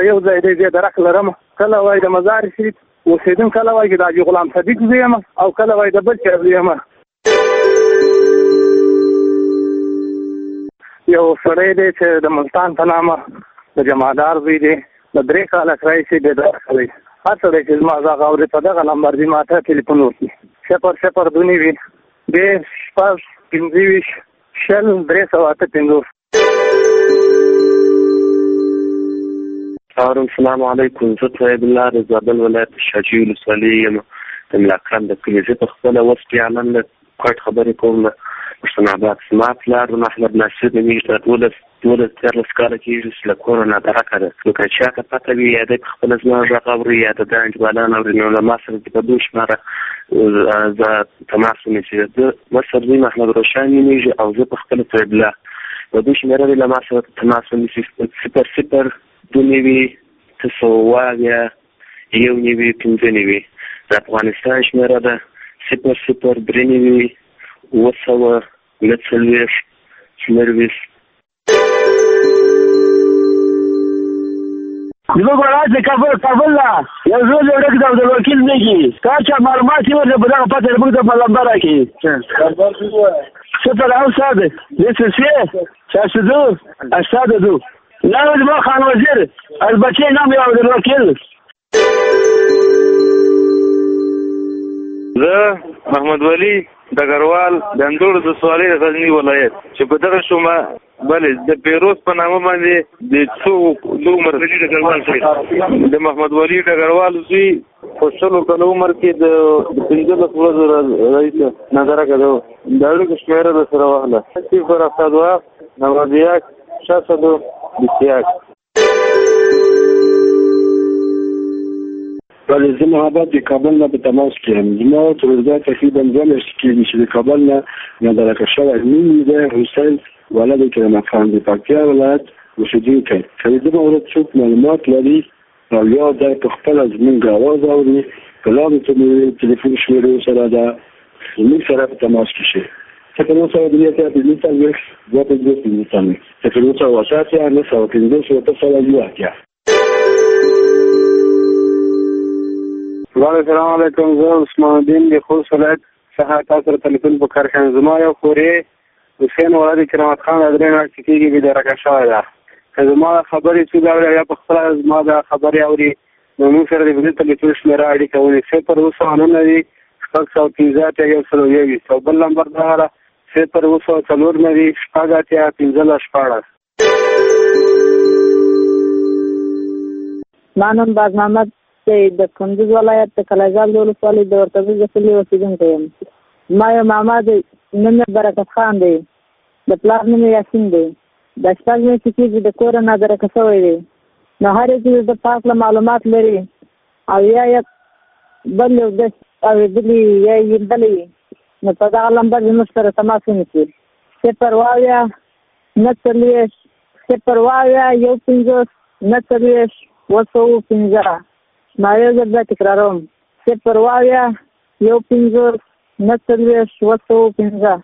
یو ځای دی زه درک لرم، کله وای د مزار شریف اوسېدم، کله وای د حاجي غلام صدیق زوی یم او کله وای د بل چا زوی یم. یو سړی دی چې د ملتان په نامه د جمعدار زوی دی، د 3 کاله راهیسې دی درک کوي. هر سړی چې زما غږ اوري په دغه نمبر دې ما ته ټلیفون وکړي 0029 2 6 5 358. السلام علیکم. زه طیب الله د زابل ولایت شاجوی ولسوالۍ یم، د ملاکنډ د کلي. زه په خپله اوس کې عالم له کوټ خبرې کوم له پښتون آباد. زما پلار محمد ناصر نومیږي، 12 کاله کېږي چې له کوره نادرکه ده. نو که چاته پته وي یا دی په خپله زما غږ اوري یا د ده انجبالان اوري، نو له ما سره په 2 شماره زه تماس ونیسي. د مشر زوی محمد روشن نومیږي او زه په خپله طیب الله په 2 شمېره له ما سره تماس ونیسي 00 2 9 1 9 د افغانستان شمېره ده 00 3 9 9 9 زموږ ولایت د کابل نه یو زوی ډک د عبدالوکیل میږي. که چا معلومات یې ورته په دغه پته زموږ ته په لمبه راکړي 0 2 82 نام زما خان وزیر البته نام یو عبدالوکیل. زه محمد ولی ډګروال د اندور د سوالۍ د غزني ولایت چې په دغه شومه بلې د پیروز په نامه باندې د څو عمر ډګروال د محمد ولی ډګروال زوی په 16 کلو عمر کې د 15 ورځې رئیس نظرکه ده. د اړیکو شمېره د سره واخله 0 91 621. بله زه محبت د کابل نه په تماس کې یم. زما روزګار تقریبا 2 میاشتې کېږي چې د کابل نه نادرکه شوی. نوم یې دی حسین ولد کرامت خان د پکتیا ولایت اوسېدونکی. که د دغه ورځ څوک معلومات لري او یا دی په خپله زموږ اواز اوري، په لاندې ته مې تلیفون شمېرې سره ده زموږ سره په تماس کې شي. 0 السلام علیکم. زه عثمان الدین د خوست ولایت څخه تاسو سره تلیفون په کار کوم. زما یو خورې حسین ولد کرامت خان د 3 میاشتې کېږي بېدرکه شوی ده. که زما خبرې څوک اوري یا په خپله زما د خبرې اوري، نو موږ سره د تلیفون شمېره اړیکه ونیسي 0 2 9 او بل نمبر دغه 0 4 9 15 ما نوم باز محمد د کندوز ولایت د کلاجال ولسوالۍ د ورتبیز د کلي اوسېدونکی یم. ما یو ماما دی، نوم یې برکت خان دی، د پلار نوم یې یاسین دی. د 6 میاشتې کېږي د کوره نادرکه شوی دی. نو هر یو د پاک له معلومات لري او یا بل یو د اورېدلي یا یې بلې، نو په دغه لمبر زموږ سره تماس ونیسي 0 9 0 1 9 9 ما یو ځل بیا تکراروم 0 1 9 9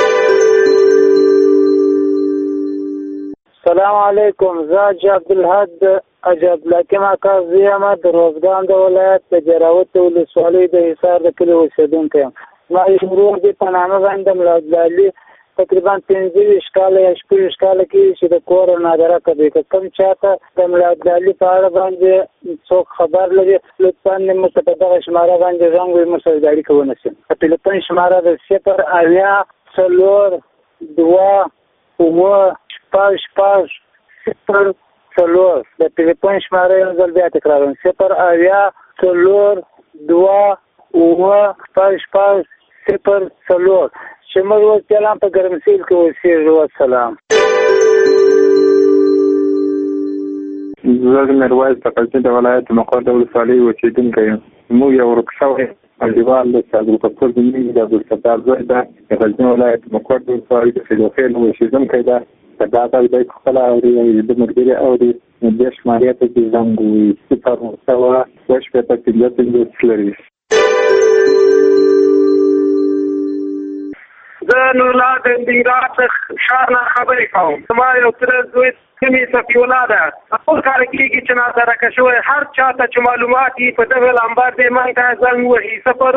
السلام علیکم. زه حاجي عبدالحد عبدالحکیم اکا زوی یم د روزګان د ولایت د جراوت ولسوالۍ د حصار د کلي اوسېدونکی یم. ما یو ورور دی په نامه باندې ملا عبدالعلي تقریبا 15 کاله یا 16 کاله کې چې د کوره نادرکه دی. که کوم چاته د ملا عبدالعلي په اړه باندې څوک خبر لري، لطفا موږ ته په دغه شماره باندې زنګ ووهي، موږ سره اړیکه ونیسي. په ټلیفون شماره د 0 4 2 9 0 د ټلیفون شماره یو ځل بیا تکراروم 0 4 2 9 0 چې موږ اوس جلان په ګرمسیل کې اوسېږو. والسلام. زه د میرویس د غزني د ولایت مقر د ولسوالۍ اوسېدونکی یم. موږ یو ورک شوی انډیوال دی چې عبدالغفور نومیږي د عبدالستار زوی ده، د غزني ولایت مقر د ولسوالۍ د فیضوخیل اوسېدونکی ده. که دا ځای دی خپله اوري یا د ملګري اوري، نو دې شمارې ته چې زنګ ووهي 0 15 لري. زه نورالله د ننګرهار ښار نه خبرې کوم. زما یو تره زوی سمې صفي الله ده. ټول کار کېږي چې نادرکه شوی هر چا ته چې معلومات وي په دغه لمبر دی موږ ته زنګ وهي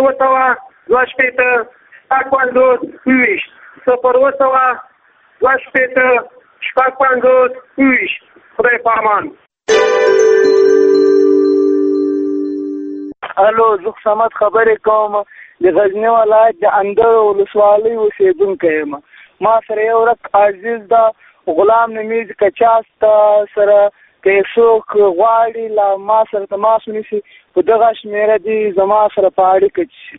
0 خدای په امان. الو زه صمد خبرې کوم د غزنی ولایت د اندړ ولسوالۍ اوسېدونکی یم. ما سره یو ورځ عزیز ده غلام نمیز کچاست سره که څوک غواړي له ما سره تماس ونیسي په دغه شمېره دي زما سره په اړیکه شي.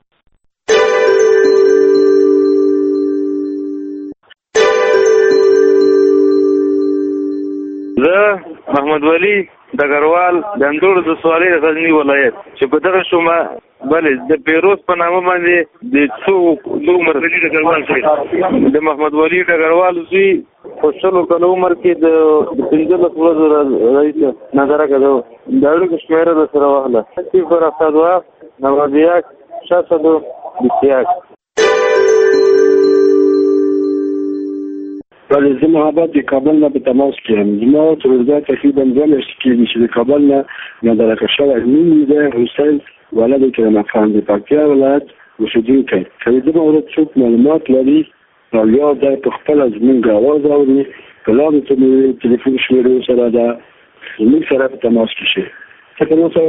زه محمد ولی ډګروال د اندړ د سوالۍ د غزنی ولایت چې په دغه شومه بلې د پیروز په نامه باندې د څو عمر ډګروال شي د محمد ولی ډګروال زوی په 100 کال عمر کې د 15 ورځې رئیس نظرکه ده د اړیکو شمېره د سره واخله 071 ولی زه محبت د کابل نه په تماس کې یم. زما تروزګار تقریبا 2 میاشتې کېږي چې د کابل نه نادرکه شوی نوم یې دی حسین ولد کریم خان د پکتیا ولایت اوسېدونکی. که د دغه ورځ څوک معلومات لري او یا دی په خپله زموږ اواز اوري په لاندې تلیفون شمېرو سره ده زموږ سره په تماس کې شي. 0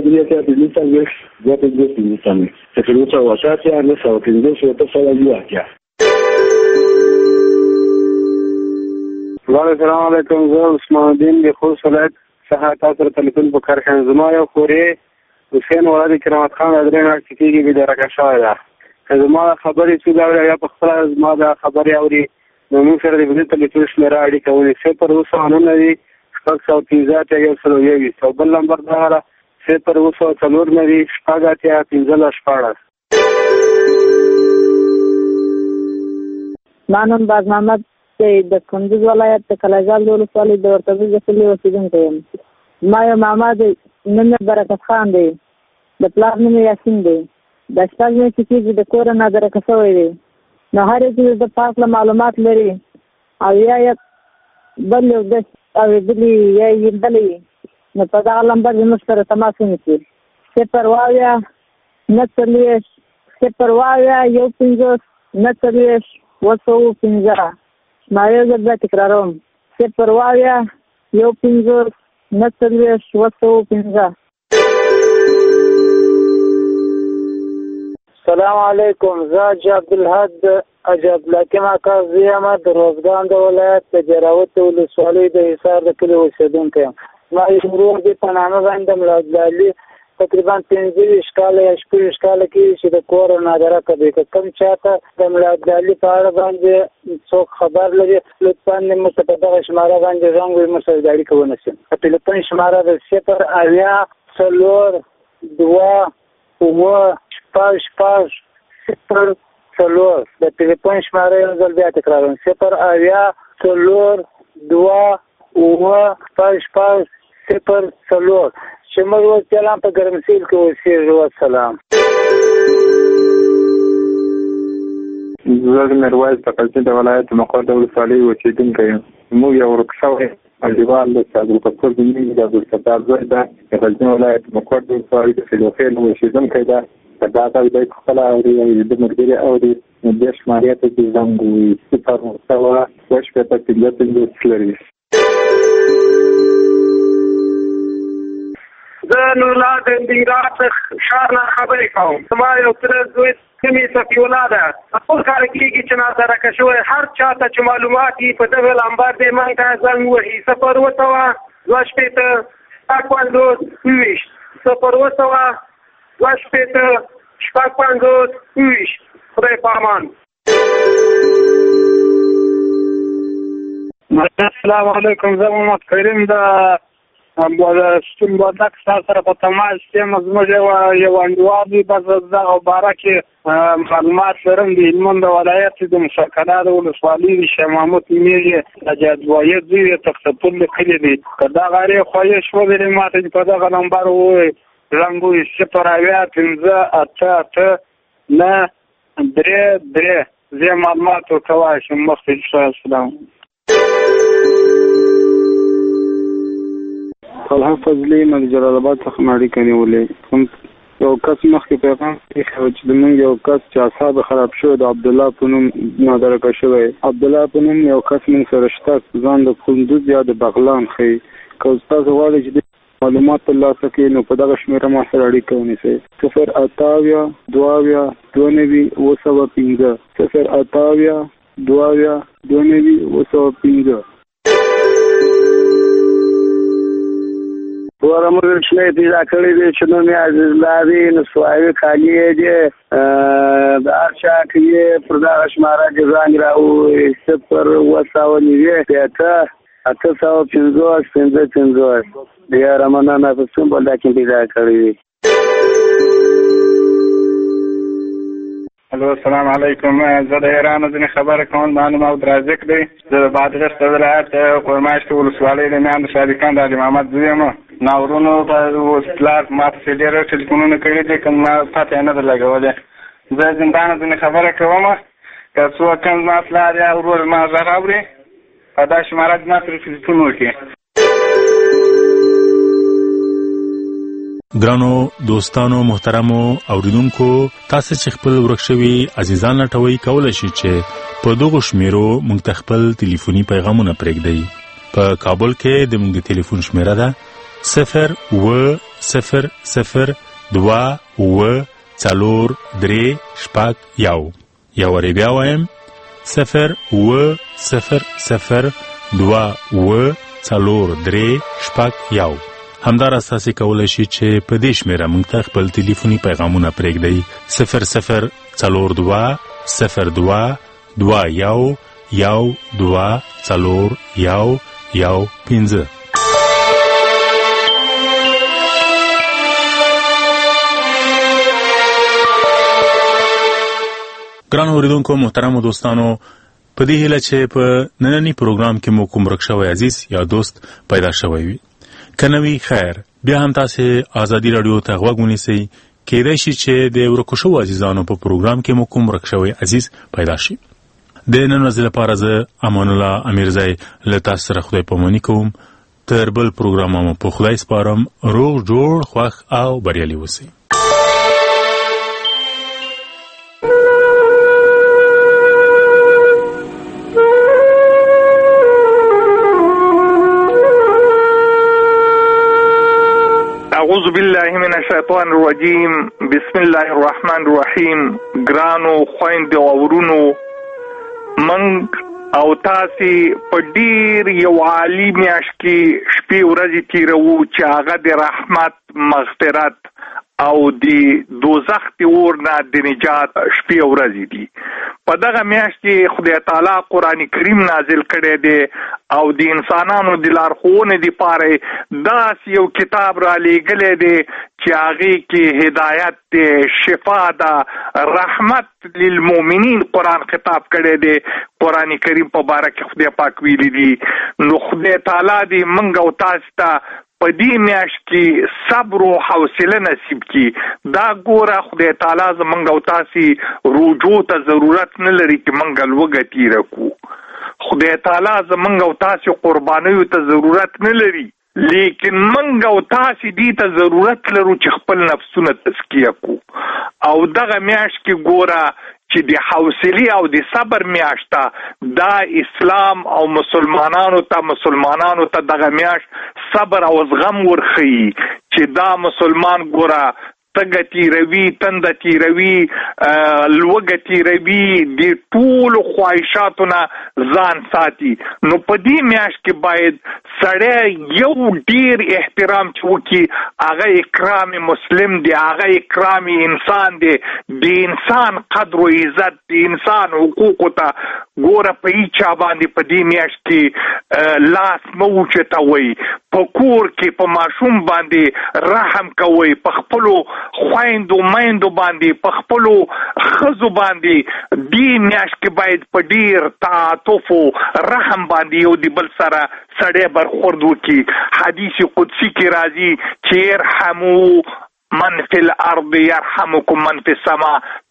السلام علیکم. زه عثمان الدین د خوست ولایت څخه تاسو سره تلیفون په کار کوم. زما یو خورې حسین ولد کرامت خان د 3 میاشتې کېږي بېدرکه شوی ده. که زما خبرې څوک اوري یا په خپله زما د خبرې اوري نو موږ سره د دې تلیفون شمېره اړیکه ونیسي 0 629 او بل نمبر دغه ده 0 4 15 مانون باز محمد د کندوز ولایت د کلاجال ولسوالۍ د ورتبیز د کلي اوسېدونکی یم. ما یو ماما دی نوم یې برکت خان دی د پلار نوم یې یاسین دی. د 6 میاشتې کېږي د کوره نادرکه شوی دی. نو هر یو د پاک له معلومات لري او یا بل یو د اورېدلي یا یې لیدلی نو په دغه لمبر زموږ سره تماس ونیسي 0 9 ما یو ځل بیا تکراروم 0 سلام علیکم. زه حاجي عبدالحد حاجي عبدالحکیم اکا زوی یم د روزګان د ولایت د جراوت ولسوالۍ د حصار د کلي اوسېدونکی یم. ما یو ورور دی په نامه باندې ملا عبدالعلي تقریبا 15 کاله یا 16 کاله کېږي چې د کور نادرکه دی. که کوم چاته د ملا عبدالعلي په اړه باندې څوک خبر لري لطفا موږ ته په دغه شماره باندې زنګ ووهي موږ سره د اړیکه ونیسي. په ټلیفون شماره د 0 د ټلیفون شماره یو ځل بیا تکراروم 0 چې موږ اوس جلان په ګرمسیل کې اوسېږو. والسلام. زه د میرویس د قزوین د ولایت مقر د ولسوالۍ اوسېدونکی یم. موږ یو ورک شوی انډیوال د عبدالقدور د عبدالستار زوی ده د قزوین ولایت مقر د ولسوالۍ د فیلوخیل اوسېدونکی ده. که دا ځای دی خپله اوري او د ملګري اوري نو دې شمارې ته چې زنګ ووهي 0 زه نورالله د ننګرهار ښار نه خبرې کوم. زما یو تره زوی سمې صفي الله ده. ټول کار کېږي چې نادرکه شوی هر چا ته چې معلومات وي په دغه لمبر دی موږ ته زنګ وهي 0 خدای په امان. السلام علیکم. زه محمد کریم د ستون بادک سره په تماس یم. زموږ یو انډیوال دی بس دغه باره کې معلومات لرم. د هلمند د ولایت د مشکله د ولسوالۍ د شاه محمود نومېږي د جادوایت زوی د تختپور د کلي دی. که دغه اړې خواهش وګړي ما ته په دغه نمبر ووایي زنګ ووهي 0 15 8 8 9 3 3 زه معلومات ورکوای شم. مخکې السلام. طلحه فضلي من جلال آباد څخه اړیکه نیولې. یو کس مخکې پیغام ایښی چې زموږ یو کس چې اعصاب خراب شوی د عبدالله په نوم نادرکه شوی. عبدالله په نوم یو کس موږ سره شته، ځان د کندوز یا د بغلان ښیي. که تاسو غواړئ چې معلومات ترلاسه کړئ نو په دغه شمېره ما سره اړیکه ونیسئ. 028 22 995 028 22 995. ورمږ شنه پیدا کړی دی چې نو مې عزیز لاري نو سوایي خالی دی د ارشا کې پر دا شماره ځان راو 0 ته 850 بیا رمضان په څوم بل کې پیدا کړی. الو السلام علیکم. زه د ایران ځنې خبره کوم. معلومات رازق دی. زه د بادغیس ولایت قورماشت ولسوالۍ د میاند صادقان د علي محمد زوی یم. ناورونو په پلار ما پسې ډېر ټلیفونونه کړي دي، کوم ما پته نه ده لګولې. زه زندان ځنې خبره کوم. که څوک هم ما پلار یا ورور ما غږ اوري په دا شماره ما پرې ټلیفون وکړي. ګرانو دوستانو محترمو اوریدونکو، تاسو چې خپل ورک شوي عزیزان لټوي کولای شئ چې په دغه شمیرو موږ ته خپل ټلیفوني پیغامونه پرېږدئ. په کابل کې د موږ د ټلیفون شمیره ده 0800243 یا وری بیا وایم 0800243 همدار اساسي کولای شي چې په دې شمیره موږ ته خپل ټلیفوني پیغامونه پرېږدئ 00202 02 ګران اوریدونکو محترمو دوستانو، په دې هیله چې په نننی پروګرام کې مو کوم ورک شوی عزیز یا دوست پیدا شوی وي. که نه وي خیر، بیا هم تاسې ازادي راډیو ته غوږ ونیسئ. کیدای شي چې د ورکو شوو عزیزانو په پروګرام کې مو کوم ورک شوی عزیز پیدا شي. د نن ورځې لپاره زه امان الله امیرزی له تاسو سره خدای پاماني کوم. تر بل پروګرام مو په خدای سپارم. روغ جوړ خوښ او بریالي اوسئ. اعوذ بالله من الشیطان الرجیم. بسم الله الرحمن الرحیم. ګرانو خویندو او ورونو، منګ او تاسې په ډیر یو عالی میاشت کې شپې ورځې تیروو چې هغه د رحمت، مغفرت او د دوزخ د اور نه د نجات شپې ورځې دي. په دغه میاشت کې خدای تعالی قرآن کریم نازل کړی دی او د انسانانو د لارښوونې دپاره داسې یو کتاب را لیږلی دی چې هغې کې هدایت دی، شفا ده، رحمت للمؤمنین قرآن خطاب کړی دی. قرآن کریم په باره کې خدای پاک ویلي دي. نو خدای تعالی دې موږ او تاسو ته په دې میاشت کې صبر او حوصله نصیب کړي. دا ګوره خدای تعالی زموږ او تاسې رجوع ته ضرورت نه لري چې موږ لوږه تېره کړو. خدای تعالی زموږ او تاسې قربانیو ته ضرورت نه لري، لیکن موږ او تاسې دې ته ضرورت لرو چې خپل نفسونه تزکیه کړو. او دغه میاشت کې ګوره چې د حوصلې او د صبر میاشت دا اسلام او مسلمانانو ته دغه میاشت صبر او زغم ورښیي چې دا مسلمان ګوره تګه تیروي، تنده تیروي، لوږه تیروي، د ټولو خواهشاتو نه ځان ساتي. نو په دې میاشت کې باید سړی یو ډیر احترام چې وکړي، هغه اکرام مسلم دی، هغه اکرام انسان دی. د انسان قدر و عزت، د انسان حقوقو ته ګوره په هیچا باندې په دې میاشت کې لاس مه اوچتوئ. په کور کې په ماشوم باندې رحم کوئ، په خپلو خویندو میندو باندې، په خپلو ښځو باندې. دې میاشت کې باید په ډیر تعاطف و رحم باندې یو د بل سره سړی برخورد وکړي. حدیث قدسی کې راځي چې ارحمو من فی الارض یرحمکم من فی السما.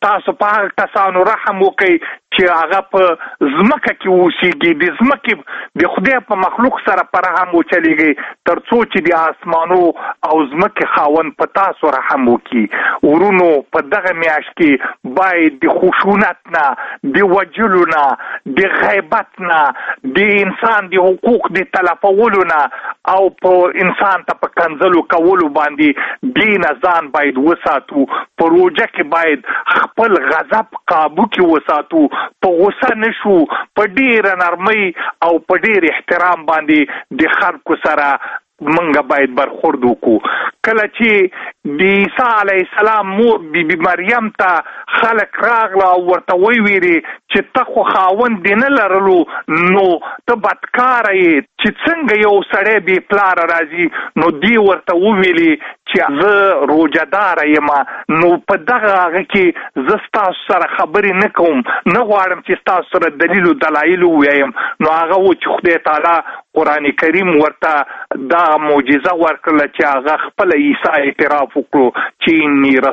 تاسو په هغه کسانو رحم وکړئ چې هغه په ځمکه کې اوسېږي، د ځمکې د خدای په مخلوق سره په رحم وچلېږئ تر څو چې د آسمانو او ځمکې خاوند په تاسو رحم وکړي. ورونو په دغه میاشت کې باید د خشونت نه، د وجلو نه، د غیبت نه، د انسان د حقوق د تلفولو نه او په انسان ته په کنځلو کولو باندې دین ځان باید وساتو. په روژه کې باید خپل غضب قابو کې وساتو، په غوسه نشو، په ډېره نرمۍ او په ډېر احترام باندې د خلکو سره منګه باید برخورد وکړو. کله چې د عیسی علیه السلام مور بیبي مریم ته خلک راغله او ورته ویلي چې ته خو خاوند دې نه لرلو نو ته بدکاره یې چې څنګه یو سړی بې پلاره راځي، نو دې ورته وویلي چې زه روژهداره یم، نو په دغه هغه کې زه ستاسو سره خبرې نه کوم، نه غواړم چې ستاسو سره دلیل و دلایل ووایم. نو هغه و چې خدای تعالی قرآن کریم ورته دا معجزه ورکړله چې هغه خپله عیسی اعتراف وکړو چې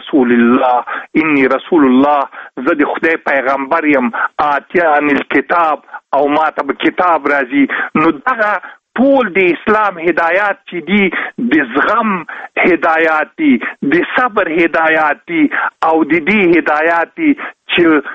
انی رسول الله، زه د خدای پیغمبر یم، آتیانی الکتاب او ما ته به کتاب راځي. نو دغه ټول د اسلام هدایات چې دي د زغم هدایات دي، د صبر هدایات دي او د دې هدایات دي چې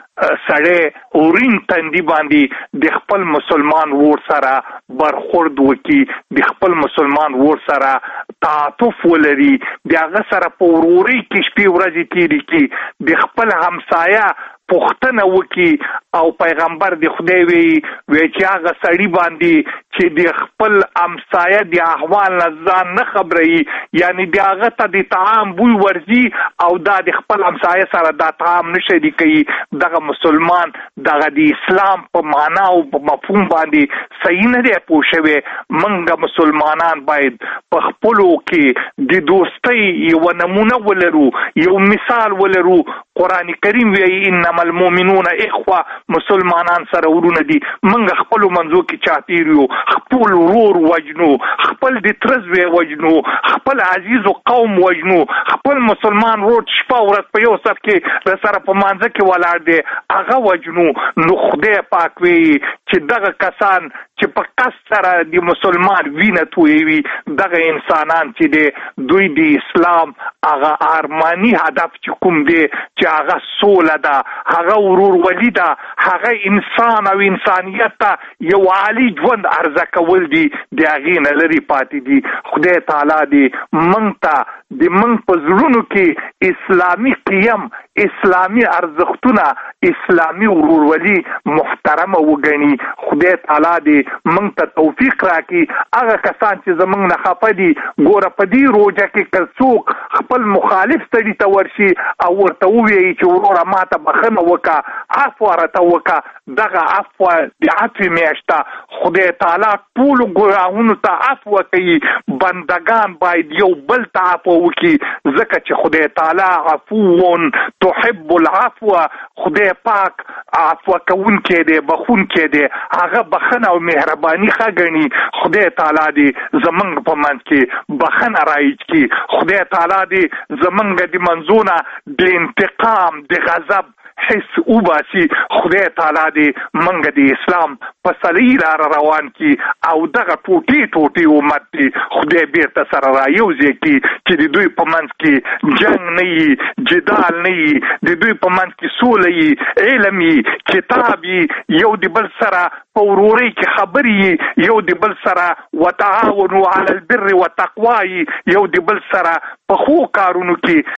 سړی اورین تندي باندې د خپل مسلمان ور سره برخورد وکړي، د خپل مسلمان ور سره تعاطف ولري، د هغه سره په ورورۍ کې شپې ورځې تېرې کړي، د خپل همسایه پوښتنه وکړي. او پیغمبر د خدای وی چې هغه سړي باندې چې د خپل همسایه د احوال نه ځان نه خبروي، یعنی د هغه ته د طعام بوی ورځي او دا د خپل همسایه سره دا طعام نه شریکوي، دغه مسلمان دغه د اسلام په معنا او په مفهوم باندې صحیح نه دی پوه شوی. موږ مسلمانان باید په خپلو کې د دوستۍ یوه نمونه ولرو، یو مثال ولرو. قرآن کریم وایي انما المؤمنون اخوه، مسلمانان سره ورونه دي. موږ خپلو منځو کې چاپېر یو، خپل ورور وجنو، خپل د تره زوی وجنو، خپل عزیز و قوم وجنو، خپل مسلمان ورور شپه ورځ په یو صف کې د سره په مانځه کې ولاړ دی هغه وجنو. نو خدای پاک وایي چې دغه کسان چې په قصد سره د مسلمان وینه تویوي، دغه انسانان چې دی دوی د اسلام هغه ارماني هدف چې کوم دی چې هغه سوله ده، هغه ورورولي ده، هغه انسان او انسانیت ته یو عالی ژوند عرضه کول دي، د هغې نه لرې پاتې دي. خدای تعالی دې موږ ته د موږ په زړونو کې اسلامي قیم، اسلامي ارزښتونه، اسلامي ورورولي محترمه وګڼي. خدای تعالی دې موږ ته توفیق راکړي. هغه کسان چې زموږ نه خفه دي، ګوره په دې روژه کې که څوک خپل مخالف سړي ته ورشي او ورته ووایي چې وروره ما ته بخښنه وکړه، عفو راته وکړه، دغه عفو د عفو میاشت ده. خدای تعالی ټولو ګناهونو ته عفو کوي. بندگان باید یو بل ته عفو وکړي، ځکه چې خدای تعالی عفو تحب العفو، خدای پاک عفو کوونکی دی، بخونکی دی، هغه بخښنه او مهرباني ښه ګڼي. خدای تعالی دې زموږ په منځ کې بخښنه رایج کړي. خدای تعالی دې زموږ د منځونه د انتقام، د غضب حس وباسي. خدای تعالی دې موږ د اسلام په صحیح لاره روان کړي او دغه ټوټې ټوټې امت دی خدای بیرته سره رايوځي کړي چې د دوی په منځ کې جنگ نه وي، جدال نه وي، د دوی په منځ کې سوله وي، علم وي، کتاب وي، یو د بل سره په ورورۍ کې خبرې وي، یو د بل سره وتعاونوا علی البر والتقوا، یو د بل سره په ښو کارونو کې